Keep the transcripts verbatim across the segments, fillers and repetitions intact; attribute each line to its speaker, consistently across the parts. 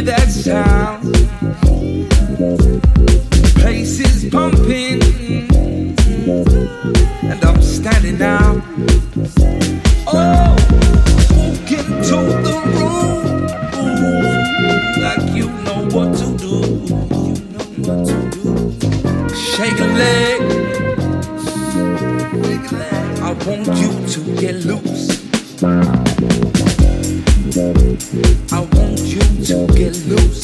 Speaker 1: hear that sound. Place is pumping, and I'm standing out. Oh, walk into the room like you know what to do. You know what to do. Shake a leg. I want you to get loose. I want you to get loose.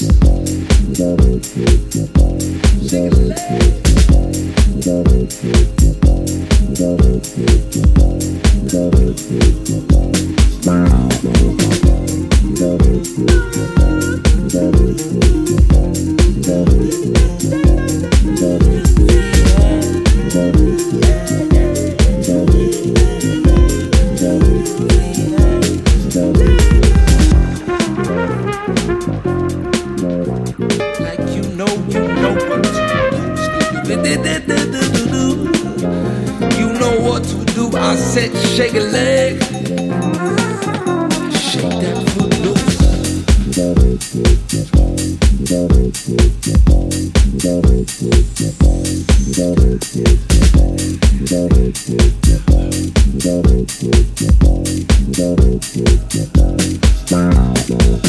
Speaker 1: Shake a leg. Like you know, you know what to do. You know what to do. I said shake a leg. Shake that foot loose. Wow.